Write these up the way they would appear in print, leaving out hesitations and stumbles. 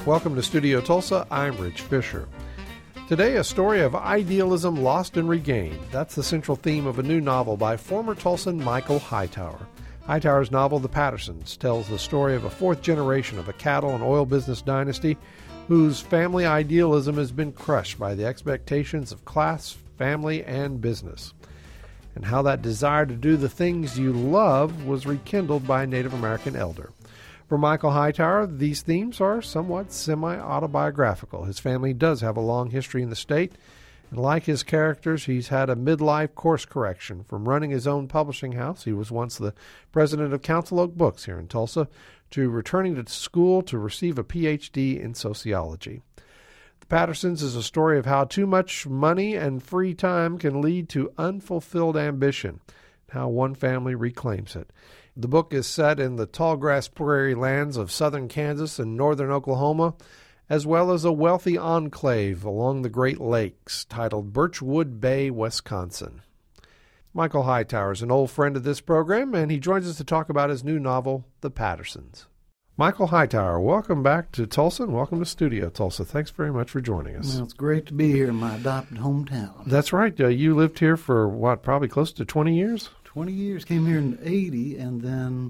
Welcome to Studio Tulsa. I'm Rich Fisher. Today, a story of idealism lost and regained. That's the central theme of a new novel by former Tulsan Michael Hightower. Hightower's novel, The Pattersons, tells the story of a fourth generation of a cattle and oil business dynasty whose family idealism has been crushed by the expectations of class, family, and business, and how that desire to do the things you love was rekindled by a Native American elder. For Michael Hightower, these themes are somewhat semi-autobiographical. His family does have a long history in the state, and like his characters, he's had a midlife course correction. From running his own publishing house, he was once the president of Council Oak Books here in Tulsa, to returning to school to receive a Ph.D. in sociology. The Pattersons is a story of how too much money and free time can lead to unfulfilled ambition, and how one family reclaims it. The book is set in the tallgrass prairie lands of southern Kansas and northern Oklahoma, as well as a wealthy enclave along the Great Lakes titled Birchwood Bay, Wisconsin. Michael Hightower is an old friend of this program, and he joins us to talk about his new novel, The Pattersons. Michael Hightower, welcome back to Tulsa, and welcome to Studio Tulsa. Thanks very much for joining us. Well, it's great to be here in my adopted hometown. That's right. You lived here for, probably close to 20 years? 20 years. Came here in 80 and then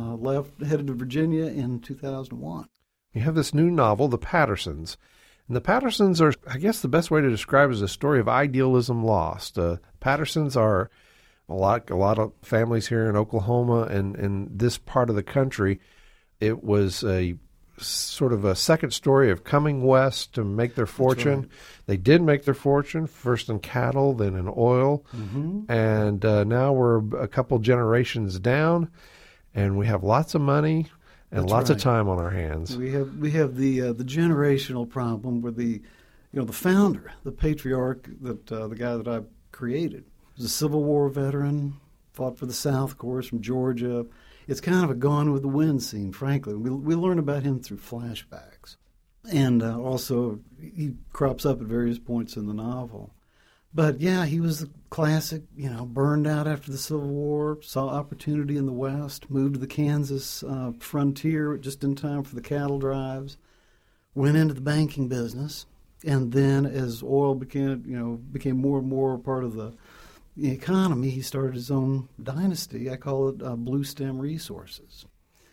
headed to Virginia in 2001. You have this new novel, The Pattersons. And the Pattersons are, I guess the best way to describe it is a story of idealism lost. Pattersons are a lot of families here in Oklahoma and in this part of the country. It was a sort of a second story of coming west to make their fortune. Right. They did make their fortune, first in cattle, then in oil. Mm-hmm. And now we're a couple generations down, and we have lots of money and lots of time on our hands. We have the generational problem where the founder, the patriarch, that the guy that I created, was a Civil War veteran, fought for the South, of course, from Georgia. It's kind of a Gone with the Wind scene, frankly. We learn about him through flashbacks. And also, he crops up at various points in the novel. But, yeah, he was the classic, burned out after the Civil War, saw opportunity in the West, moved to the Kansas frontier just in time for the cattle drives, went into the banking business, and then as oil became more and more part of the economy, he started his own dynasty. I call it Blue Stem Resources,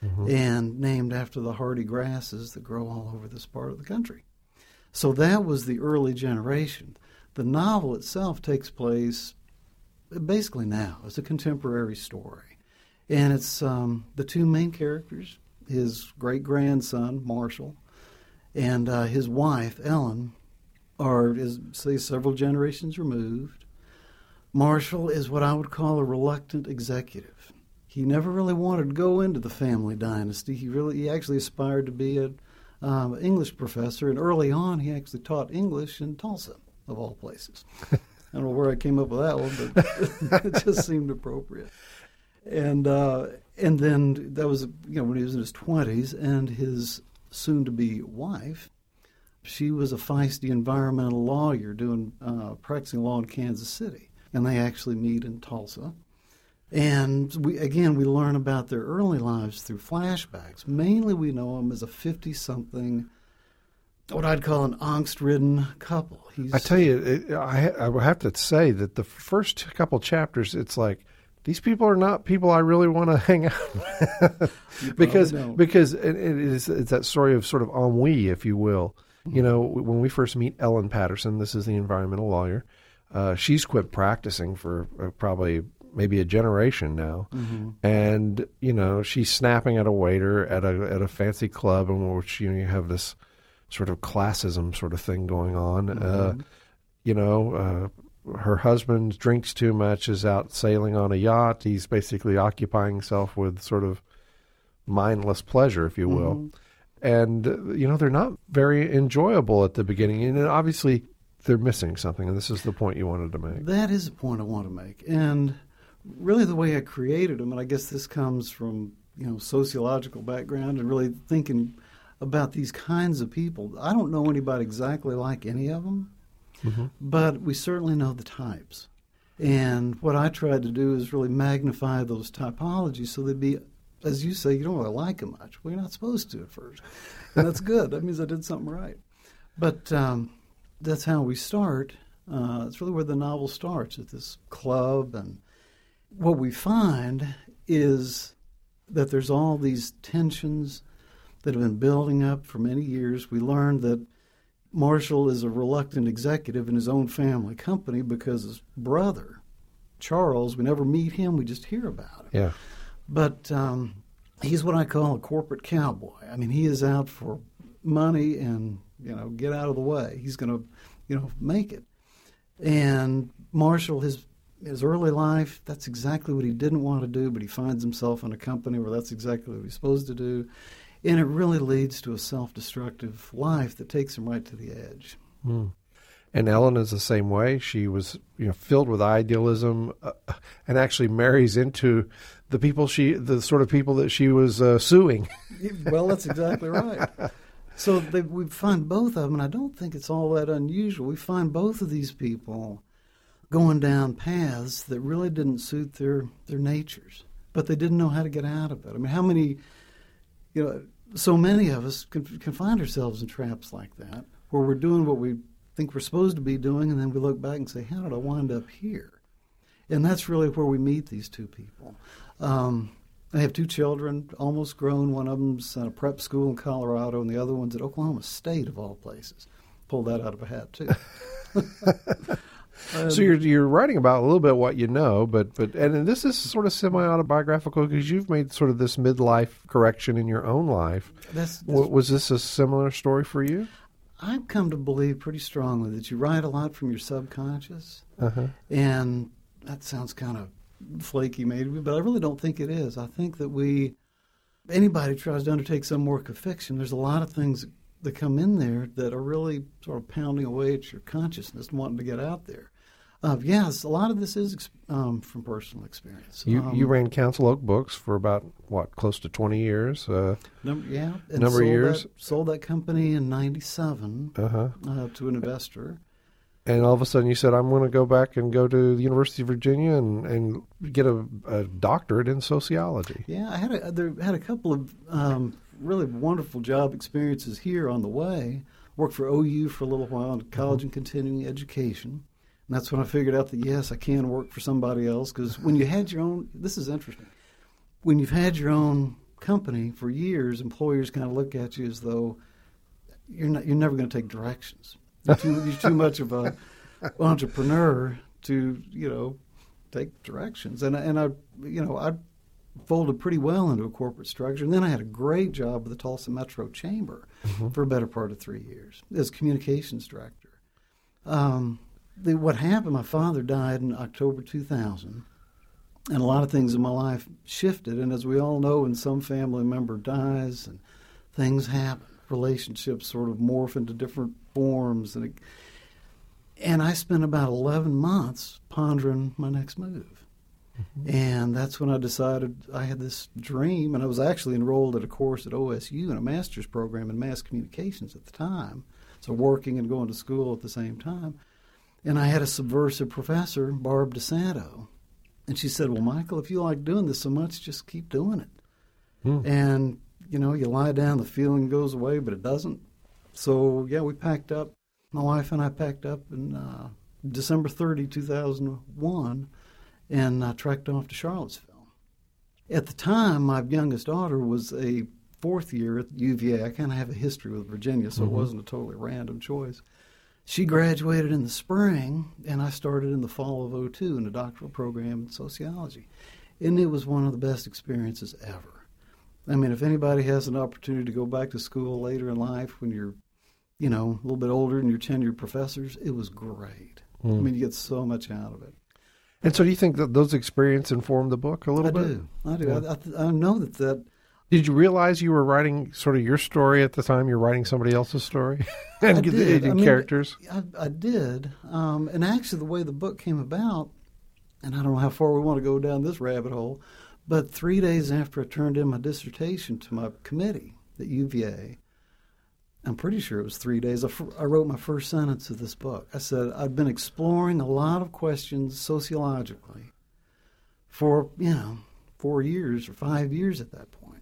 and named after the hardy grasses that grow all over this part of the country. So that was the early generation. The novel itself takes place basically now. It's a contemporary story. And it's the two main characters, his great-grandson, Marshall, and his wife, Ellen, are, several generations removed. Marshall is what I would call a reluctant executive. He never really wanted to go into the family dynasty. He actually aspired to be an English professor, and early on he actually taught English in Tulsa, of all places. I don't know where I came up with that one, but it just seemed appropriate. And then that was when he was in his 20s, and his soon-to-be wife, she was a feisty environmental lawyer practicing law in Kansas City. And they actually meet in Tulsa. And we learn about their early lives through flashbacks. Mainly we know them as a 50-something, what I'd call an angst-ridden couple. I tell you, I would have to say that the first couple chapters, it's like, these people are not people I really want to hang out with. because it's that story of sort of ennui, if you will. Mm-hmm. When we first meet Ellen Patterson, this is the environmental lawyer, she's quit practicing for maybe a generation now, and she's snapping at a waiter at a fancy club in which you have this sort of classism sort of thing going on. Her husband drinks too much, is out sailing on a yacht. He's basically occupying himself with sort of mindless pleasure, if you will, and they're not very enjoyable at the beginning, and obviously they're missing something, and this is the point you wanted to make. That is the point I want to make. And really the way I created them, and I guess this comes from, sociological background and really thinking about these kinds of people. I don't know anybody exactly like any of them, but we certainly know the types. And what I tried to do is really magnify those typologies so they'd be as you say, you don't really like him much. Well, you're not supposed to at first. And that's good. That means I did something right. But that's how we start. It's really where the novel starts, at this club. And what we find is that there's all these tensions that have been building up for many years. We learned that Marshall is a reluctant executive in his own family company because his brother, Charles, we never meet him, we just hear about him. Yeah. But he's what I call a corporate cowboy. I mean, he is out for money and, get out of the way. He's going to, make it. And Marshall, his early life, that's exactly what he didn't want to do, but he finds himself in a company where that's exactly what he's supposed to do. And it really leads to a self-destructive life that takes him right to the edge. Mm. And Ellen is the same way. She was, filled with idealism, and actually marries into the sort of people that she was suing. Well, that's exactly right. So we find both of them, and I don't think it's all that unusual. We find both of these people going down paths that really didn't suit their natures, but they didn't know how to get out of it. I mean, how many, so many of us can find ourselves in traps like that, where we're doing what we think we're supposed to be doing, and then we look back and say, how did I wind up here? And that's really where we meet these two people. I have two children, almost grown. One of them's at a prep school in Colorado, and the other one's at Oklahoma State, of all places. Pulled that out of a hat, too. So you're writing about a little bit what you know, but this is sort of semi-autobiographical because you've made sort of this midlife correction in your own life. Was this a similar story for you? I've come to believe pretty strongly that you write a lot from your subconscious, and that sounds kind of flaky maybe, but I really don't think it is. I think that anybody tries to undertake some work of fiction, there's a lot of things that come in there that are really sort of pounding away at your consciousness and wanting to get out there. Yes, a lot of this is from personal experience. You ran Council Oak Books for about, close to 20 years? Number of years. Sold that company in 1997 to an investor. And all of a sudden you said, I'm going to go back and go to the University of Virginia and get a doctorate in sociology. Yeah, I had a couple of really wonderful job experiences here on the way. Worked for OU for a little while in college and continuing education. And that's when I figured out that, yes, I can work for somebody else. Because when you had your own, this is interesting, when you've had your own company for years, employers kind of look at you as though you're never going to take directions. You're too much of an entrepreneur to, take directions. And I folded pretty well into a corporate structure. And then I had a great job with the Tulsa Metro Chamber for a better part of 3 years as communications director. What happened, my father died in October 2000, and a lot of things in my life shifted. And as we all know, when some family member dies and things happen, relationships sort of morph into different forms. And I spent about 11 months pondering my next move. And that's when I decided I had this dream, and I was actually enrolled at a course at OSU in a master's program in mass communications at the time, so working and going to school at the same time. And I had a subversive professor, Barb DeSanto, and she said, well, Michael, if you like doing this so much, just keep doing it. And, you lie down, the feeling goes away, but it doesn't. So, yeah, we packed up. My wife and I packed up in December 30, 2001, and trekked off to Charlottesville. At the time, my youngest daughter was a fourth year at UVA. I kind of have a history with Virginia, so it wasn't a totally random choice. She graduated in the spring, and I started in the fall of 2002 in a doctoral program in sociology. And it was one of the best experiences ever. I mean, if anybody has an opportunity to go back to school later in life when you're, a little bit older and you're tenured professors, it was great. I mean, you get so much out of it. And so do you think that those experiences informed the book a little bit? I do. Yeah. I know that. Did you realize you were writing sort of your story at the time? You're writing somebody else's story? I did. Characters? I did. And actually the way the book came about, and I don't know how far we want to go down this rabbit hole, but 3 days after I turned in my dissertation to my committee at UVA, I'm pretty sure it was 3 days, I wrote my first sentence of this book. I said, I've been exploring a lot of questions sociologically for, 4 years or 5 years at that point.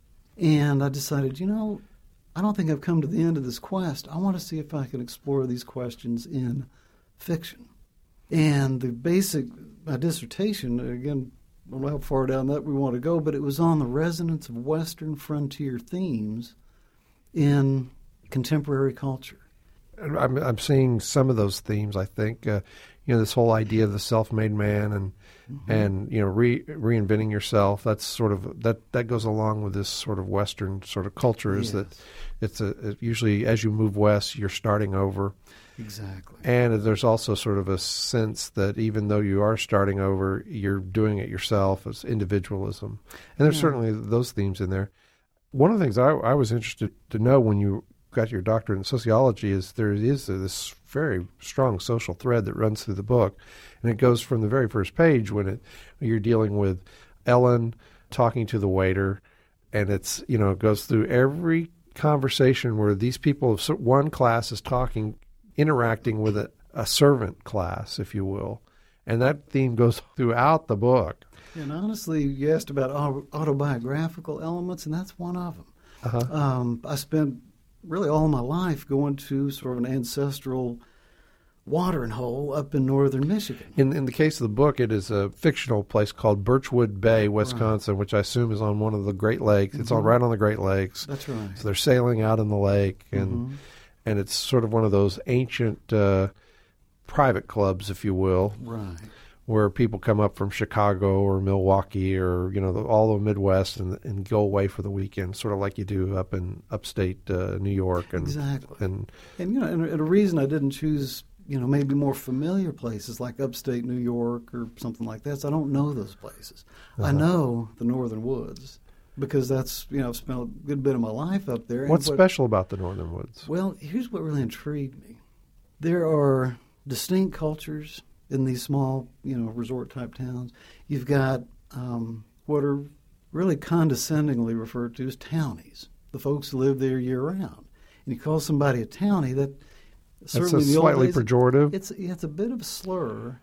And I decided, I don't think I've come to the end of this quest. I want to see if I can explore these questions in fiction. And my dissertation, again, I don't know how far down that we want to go, but it was on the resonance of Western frontier themes in contemporary culture. I'm seeing some of those themes, I think. This whole idea of the self-made man and reinventing yourself. That's sort of that goes along with this sort of Western sort of culture. Is that it's usually as you move west, you're starting over. Exactly. And there's also sort of a sense that even though you are starting over, you're doing it yourself as individualism. And there's certainly those themes in there. One of the things I was interested to know when you got your doctorate in sociology is there is this very strong social thread that runs through the book. And it goes from the very first page when you're dealing with Ellen talking to the waiter, and it goes through every conversation where these people of one class is interacting with a servant class, if you will. And that theme goes throughout the book. And honestly, you asked about autobiographical elements, and that's one of them. Uh-huh. I spent really all my life going to sort of an ancestral watering hole up in northern Michigan. In the case of the book, it is a fictional place called Birchwood Bay, Wisconsin, which I assume is on one of the Great Lakes. It's all right on the Great Lakes. That's right. So they're sailing out in the lake, and it's sort of one of those ancient private clubs, if you will, right, where people come up from Chicago or Milwaukee or all the Midwest and go away for the weekend, sort of like you do up in upstate New York. Exactly. And a reason I didn't choose maybe more familiar places like upstate New York or something like that is I don't know those places. I know the Northern Woods because that's I've spent a good bit of my life up there. What's special about the Northern Woods? Well, here's what really intrigued me. There are distinct cultures in these small, resort-type towns. You've got what are really condescendingly referred to as townies, the folks who live there year-round. And you call somebody a townie, that's certainly in the slightly old days, pejorative. It's a bit of a slur.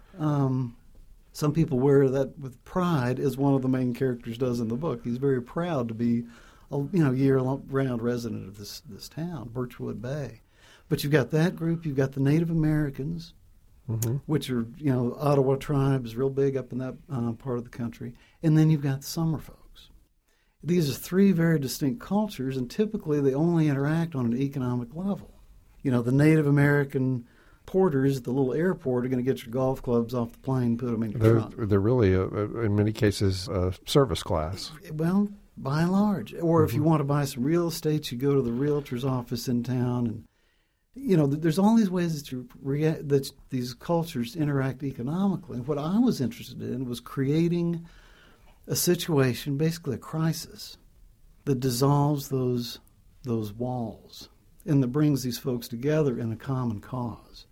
Some people wear that with pride, as one of the main characters does in the book. He's very proud to be a year-round resident of this town, Birchwood Bay. But you've got that group. You've got the Native Americans, which are, Ottawa tribe is real big up in that part of the country. And then you've got the summer folks. These are three very distinct cultures, and typically they only interact on an economic level. The Native American porters at the little airport are going to get your golf clubs off the plane, put them in your trunk. They're really, in many cases, service class. Well, by and large. Or if you want to buy some real estate, you go to the realtor's office in town. And, there's all these ways that these cultures interact economically. And what I was interested in was creating a situation, basically a crisis, that dissolves those walls and that brings these folks together in a common cause.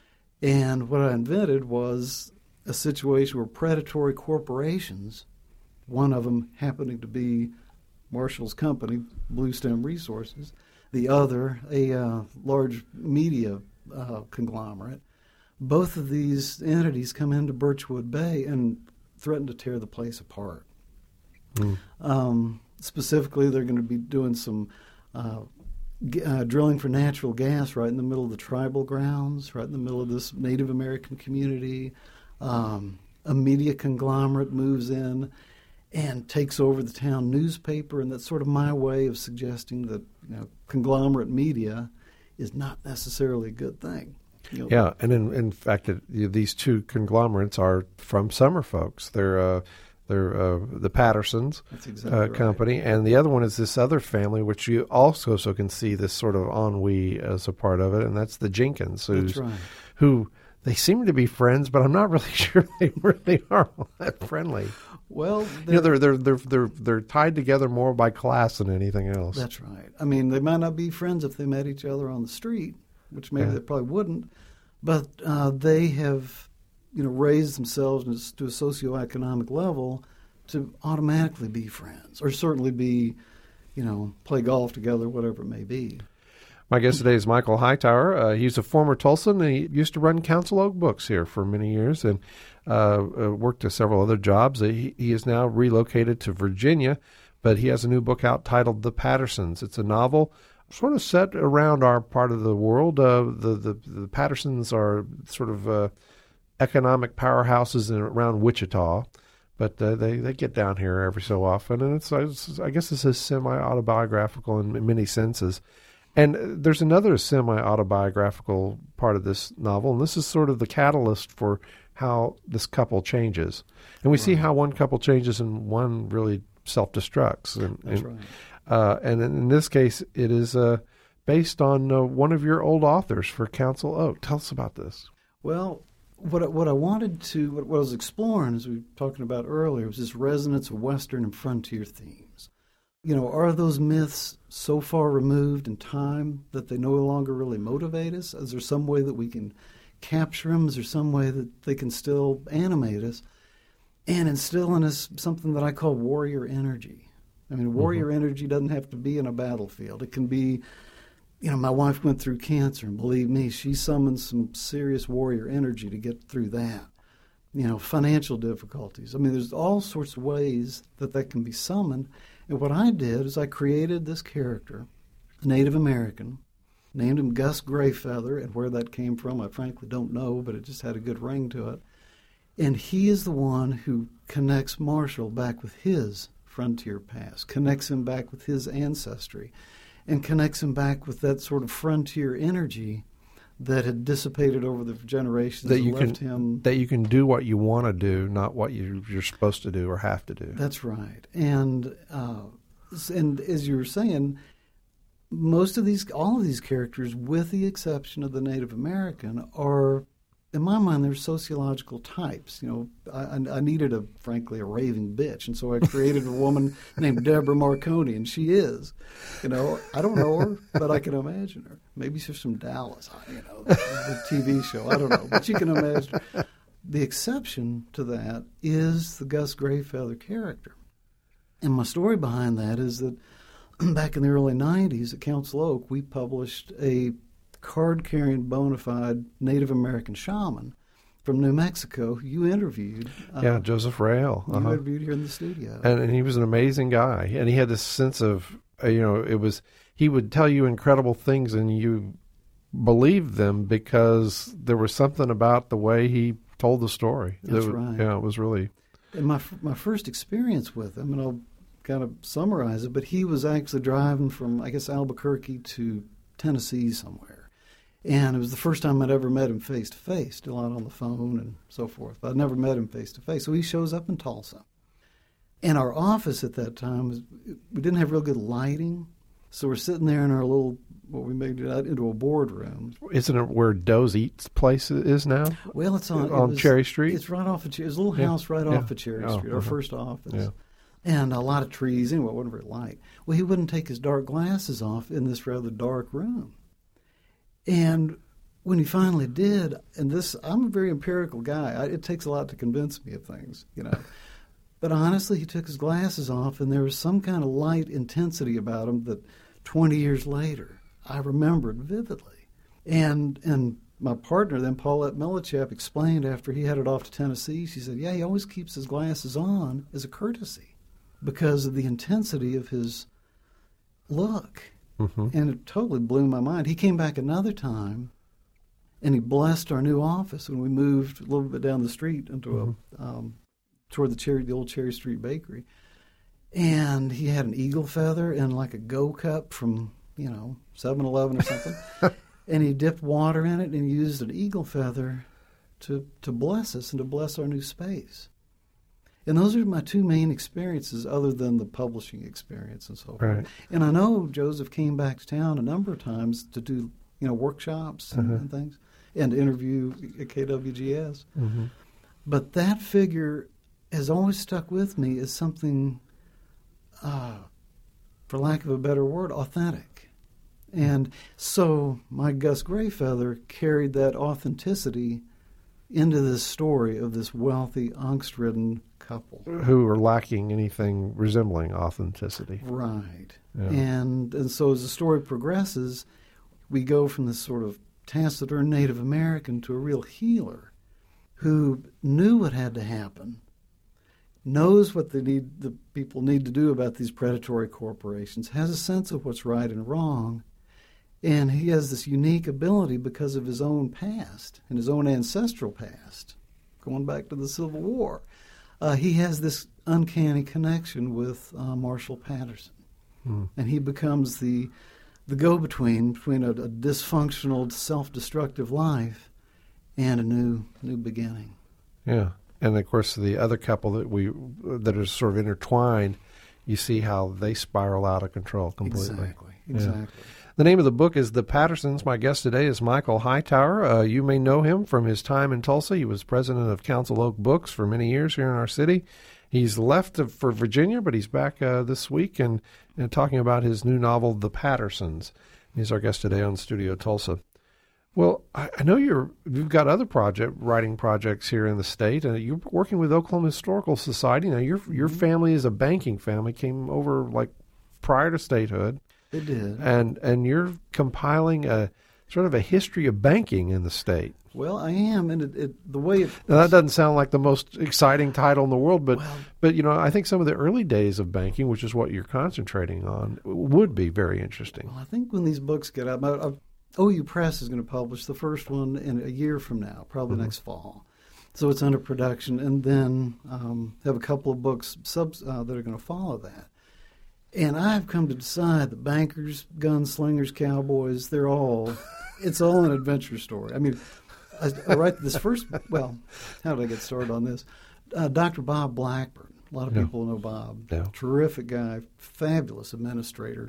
And what I invented was a situation where predatory corporations, one of them happening to be Marshall's company, Bluestem Resources, the other a large media conglomerate, both of these entities come into Birchwood Bay and threaten to tear the place apart. Specifically, they're going to be doing some drilling for natural gas right in the middle of the tribal grounds, right in the middle of this Native American community. A media conglomerate moves in and takes over the town newspaper, and that's sort of my way of suggesting that conglomerate media is not necessarily a good thing. Yeah, and in fact, these two conglomerates are from summer folks. They're the Pattersons company, right. And the other one is this other family, which you also can see this sort of ennui as a part of it, and that's the Jenkins, who they seem to be friends, but I'm not really sure they really are all that friendly. Well, they're tied together more by class than anything else. That's right. I mean, they might not be friends if they met each other on the street, which maybe they probably wouldn't, but they have raised themselves to a socioeconomic level to automatically be friends, or certainly be, play golf together, whatever it may be. My guest today is Michael Hightower. He's a former Tulsan. He used to run Council Oak Books here for many years, and worked at several other jobs. He is now relocated to Virginia, but he has a new book out titled The Pattersons. It's a novel sort of set around our part of the world. The Pattersons are sort of economic powerhouses around Wichita, but they get down here every so often, and I guess this is semi-autobiographical in many senses. And there's another semi-autobiographical part of this novel, and this is sort of the catalyst for how this couple changes. And we see how one couple changes and one really self-destructs. That's right. And in this case, it is based on one of your old authors for Council Oak. Tell us about this. Well, what I was exploring, as we were talking about earlier, was this resonance of Western and frontier themes. Are those myths so far removed in time that they no longer really motivate us? Is there some way that we can capture them? Is there some way that they can still animate us and instill in us something that I call warrior energy? I mean, warrior energy doesn't have to be in a battlefield. It can be, my wife went through cancer, and believe me, she summoned some serious warrior energy to get through that. Financial difficulties. I mean, there's all sorts of ways that can be summoned. And what I did is I created this character, a Native American, named him Gus Greyfeather, and where that came from, I frankly don't know, but it just had a good ring to it. And he is the one who connects Marshall back with his frontier past, connects him back with his ancestry, and connects him back with that sort of frontier energy that had dissipated over the generations that left him. That you can do what you want to do, not what you're supposed to do or have to do. That's right. And as you were saying, all of these characters, with the exception of the Native American, are, in my mind, they're sociological types. I needed frankly a raving bitch, and so I created a woman named Deborah Marconi, and she is. I don't know her, but I can imagine her. Maybe she's from Dallas, the TV show. I don't know, but you can imagine her. The exception to that is the Gus Greyfeather character. And my story behind that is that back in the early 90s at Council Oak, we published a card-carrying bona fide Native American shaman from New Mexico who you interviewed. Joseph Rael. You interviewed here in the studio. And he was an amazing guy. And he had this sense of, he would tell you incredible things and you believed them because there was something about the way he told the story. That's right. Yeah, it was really... And my first experience with him, and I'll kind of summarize it, but he was actually driving from, I guess, Albuquerque to Tennessee somewhere. And it was the first time I'd ever met him face-to-face, a lot on the phone and so forth. But I'd never met him face-to-face. So he shows up in Tulsa. And our office at that time, we didn't have real good lighting. So we're sitting there in our little, what we made it out into a boardroom. Isn't it where Doe's Eats place is now? Well, it's on Cherry Street? It's right off of Cherry. It's a little house right off of Cherry Street, our first office. Yeah. And a lot of trees. Anyway, it wasn't very light. Well, he wouldn't take his dark glasses off in this rather dark room. And when he finally did, and I'm a very empirical guy. It takes a lot to convince me of things, But honestly, he took his glasses off, and there was some kind of light intensity about him that 20 years later, I remembered vividly. And my partner, then Paulette Millichap, explained after he headed off to Tennessee, she said, he always keeps his glasses on as a courtesy because of the intensity of his look. Mm-hmm. And it totally blew my mind. He came back another time, and he blessed our new office when we moved a little bit down the street into toward the old Cherry Street Bakery. And he had an eagle feather and like a Go Cup from, 7-Eleven or something. And he dipped water in it and used an eagle feather to bless us and to bless our new space. And those are my two main experiences other than the publishing experience and so forth. Right. And I know Joseph came back to town a number of times to do, workshops and things and interview at KWGS. Mm-hmm. But that figure has always stuck with me as something, for lack of a better word, authentic. And so my Gus Greyfeather carried that authenticity into this story of this wealthy, angst-ridden couple. Who are lacking anything resembling authenticity. Right. Yeah. And so as the story progresses, we go from this sort of taciturn Native American to a real healer. who knew what had to happen, knows what the people need to do about these predatory corporations, has a sense of what's right and wrong, and he has this unique ability because of his own past and his own ancestral past, going back to the Civil War. He has this uncanny connection with Marshall Patterson, and he becomes the go-between between a dysfunctional, self-destructive life and a new beginning. Yeah. And of course, the other couple that are sort of intertwined, you see how they spiral out of control completely. Exactly. Yeah. The name of the book is The Pattersons. My guest today is Michael Hightower. You may know him from his time in Tulsa. He was president of Council Oak Books for many years here in our city. He's left for Virginia, but he's back this week and talking about his new novel, The Pattersons. He's our guest today on Studio Tulsa. Well, I know you've got other writing projects here in the state, and you're working with Oklahoma Historical Society. Now, your family is a banking family, came over like prior to statehood. They did. And you're compiling a sort of a history of banking in the state. Well, I am, and the way it... Now, that doesn't sound like the most exciting title in the world, but I think some of the early days of banking, which is what you're concentrating on, would be very interesting. Well, I think when these books get out, OU Press is going to publish the first one in a year from now, probably next fall. So it's under production, and then have a couple of books that are going to follow that. And I've come to decide that bankers, gunslingers, cowboys, it's all an adventure story. I mean, I write this first, well, how did I get started on this? Dr. Bob Blackburn. A lot of people know Bob. Yeah. Terrific guy, fabulous administrator.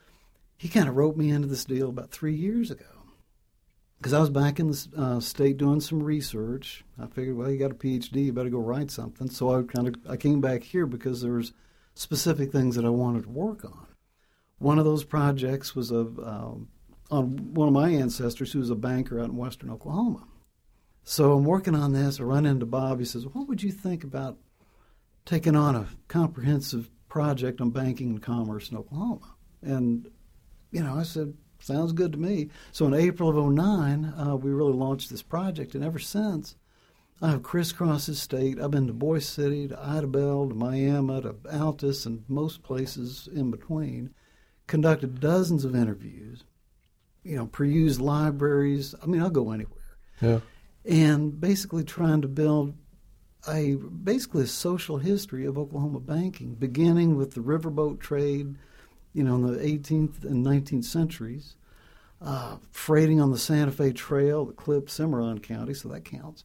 He kind of wrote me into this deal about 3 years ago because I was back in the state doing some research. I figured, well, you got a PhD, you better go write something. So I came back here because there was specific things that I wanted to work on. One of those projects was on one of my ancestors who was a banker out in western Oklahoma. So I'm working on this. I run into Bob. He says, what would you think about taking on a comprehensive project on banking and commerce in Oklahoma? And I said, sounds good to me. So in April of 2009, we really launched this project, and ever since, I have crisscrossed the state. I've been to Boise City, to Idabel, to Miami, to Altus, and most places in between, conducted dozens of interviews, perused libraries. I mean, I'll go anywhere. Yeah. And basically trying to build a social history of Oklahoma banking, beginning with the riverboat trade, in the 18th and 19th centuries, freighting on the Santa Fe Trail that clipped Cimarron County, so that counts.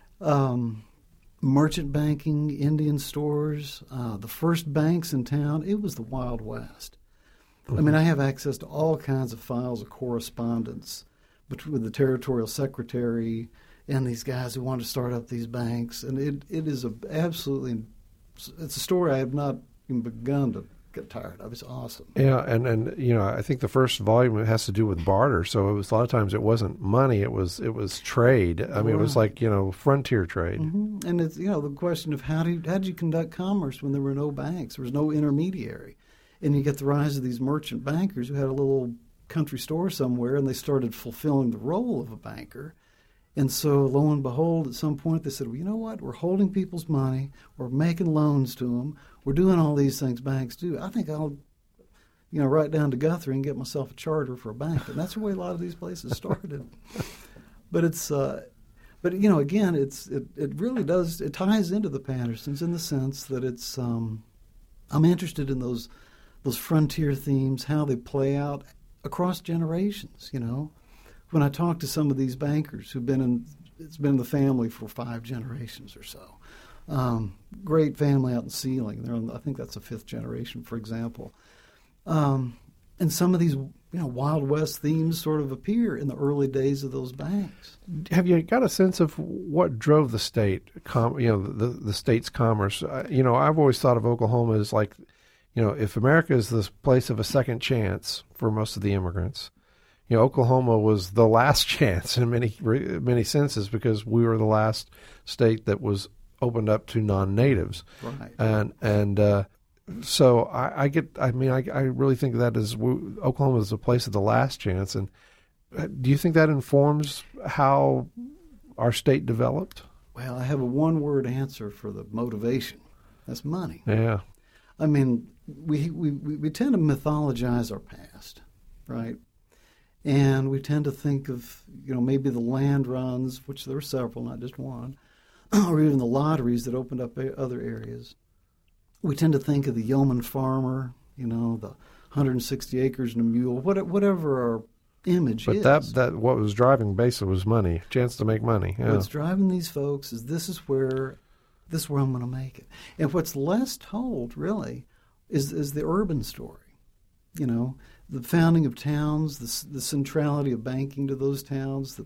Merchant banking, Indian stores, the first banks in town. It was the Wild West. I mean, I have access to all kinds of files of correspondence with the territorial secretary and these guys who want to start up these banks. And it is it's a story I have not even begun to get tired of. It's awesome. Yeah, and I think the first volume has to do with barter. So it was a lot of times it wasn't money; it was trade. I mean, it was like frontier trade. Mm-hmm. And it's the question of how did you conduct commerce when there were no banks? There was no intermediary, and you get the rise of these merchant bankers who had a little country store somewhere, and they started fulfilling the role of a banker. And so, lo and behold, at some point they said, well, you know what? We're holding people's money. We're making loans to them. We're doing all these things banks do. I think I'll, write down to Guthrie and get myself a charter for a bank. And that's the way a lot of these places started. But again, it really does, it ties into the Pattersons in the sense that it's, I'm interested in those frontier themes, how they play out across generations, When I talk to some of these bankers it's been in the family for 5 generations or so. Great family out in Sealing. I think that's the 5th generation, for example. And some of these Wild West themes sort of appear in the early days of those banks. Have you got a sense of what drove the state, the state's commerce? I've always thought of Oklahoma as like, if America is this place of a second chance for most of the immigrants, Oklahoma was the last chance in many senses because we were the last state that was opened up to non-natives. Right. And so I really think that Oklahoma is a place of the last chance. And do you think that informs how our state developed? Well, I have a one-word answer for the motivation. That's money. Yeah. I mean, we tend to mythologize our past, right? And we tend to think of, maybe the land runs, which there were several, not just one, or even the lotteries that opened up other areas. We tend to think of the yeoman farmer, the 160 acres and a mule, whatever our image is. But that what was driving basically was money, chance to make money. Yeah. What's driving these folks is this is where I'm going to make it. And what's less told, really, is the urban story. The founding of towns, the centrality of banking to those towns.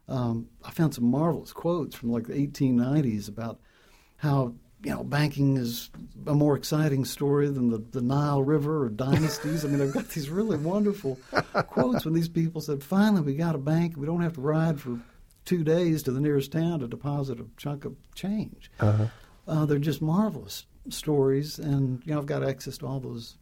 I found some marvelous quotes from like the 1890s about how banking is a more exciting story than the Nile River or dynasties. I mean, I've got these really wonderful quotes when these people said, finally, we got a bank. We don't have to ride for 2 days to the nearest town to deposit a chunk of change. Uh-huh. They're just marvelous stories, and I've got access to all those,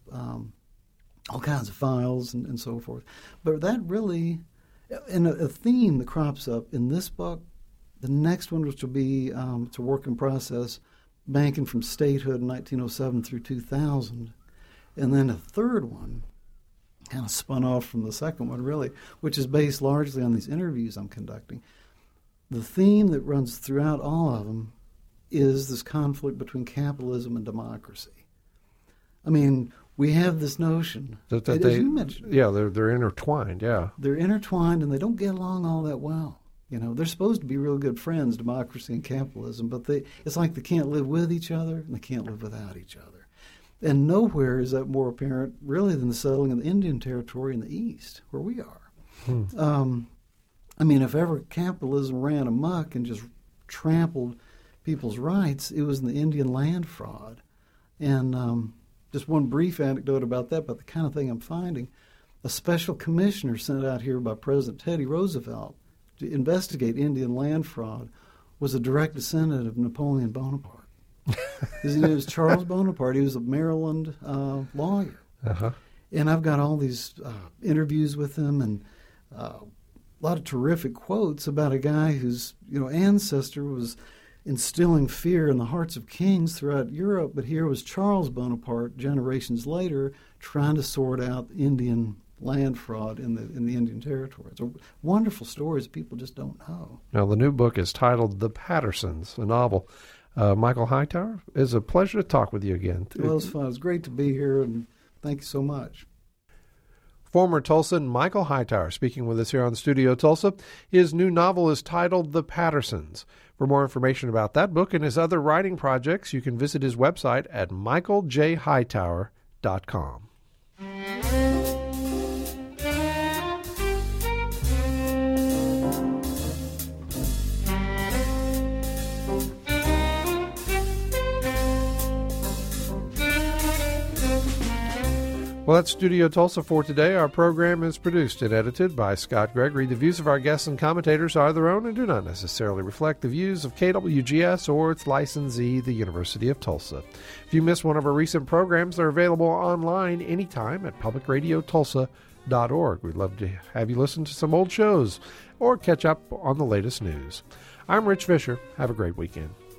all kinds of files and so forth. But that really, and a theme that crops up in this book, the next one, which will be it's a work in process, banking from statehood in 1907 through 2000, and then a third one, kind of spun off from the second one, really, which is based largely on these interviews I'm conducting. The theme that runs throughout all of them is this conflict between capitalism and democracy. I mean, we have this notion that as you mentioned. Yeah, they're intertwined. Yeah, they're intertwined, and they don't get along all that well. They're supposed to be real good friends, democracy and capitalism, but it's like they can't live with each other and they can't live without each other. And nowhere is that more apparent, really, than the settling of the Indian Territory in the East, where we are. I mean, if ever capitalism ran amok and just trampled people's rights, it was in the Indian land fraud. And just one brief anecdote about that, but the kind of thing I'm finding, a special commissioner sent out here by President Teddy Roosevelt to investigate Indian land fraud was a direct descendant of Napoleon Bonaparte. His name was Charles Bonaparte. He was a Maryland lawyer. Uh-huh. And I've got all these interviews with him and a lot of terrific quotes about a guy whose ancestor was instilling fear in the hearts of kings throughout Europe, but here was Charles Bonaparte, generations later, trying to sort out Indian land fraud in the Indian Territory. It's wonderful stories people just don't know. Now, the new book is titled The Pattersons, a novel. Michael Hightower, it's a pleasure to talk with you again. Well, it's fun. It's great to be here, and thank you so much. Former Tulsan Michael Hightower speaking with us here on Studio Tulsa. His new novel is titled The Pattersons. For more information about that book and his other writing projects, you can visit his website at michaeljhightower.com. Well, that's Studio Tulsa for today. Our program is produced and edited by Scott Gregory. The views of our guests and commentators are their own and do not necessarily reflect the views of KWGS or its licensee, the University of Tulsa. If you missed one of our recent programs, they're available online anytime at publicradiotulsa.org. We'd love to have you listen to some old shows or catch up on the latest news. I'm Rich Fisher. Have a great weekend.